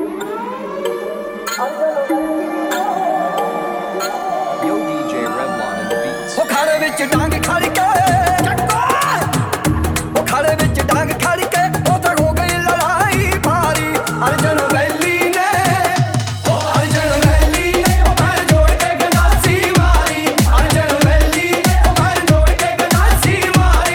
Yo, DJ Revlon in the beats. ਉਹ ਖਾਲੇ ਵਿੱਚ ਡਾਂਗ ਖੜ ਕੇ ਉਹ ਖਾਲੇ ਵਿੱਚ ਡਾਂਗ ਖੜ ਕੇ ਉਹ ਤਾਂ ਹੋ ਗਈ ਲੜਾਈ ਭਾਰੀ ਅਰਜਨ ਵੈਲੀ ਨੇ ਉਹ ਅਰਜਨ ਵੈਲੀ ਨੇ ਉਹ ਪੈਰ ਜੋੜ ਕੇ ਗੰਡਾਸੀ ਮਾਰੀ ਅਰਜਨ ਵੈਲੀ ਨੇ ਉਹ ਪੈਰ ਜੋੜ ਕੇ ਗੰਡਾਸੀ ਮਾਰੀ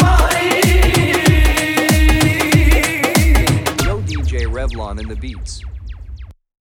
Yo, DJ Revlon in the beats.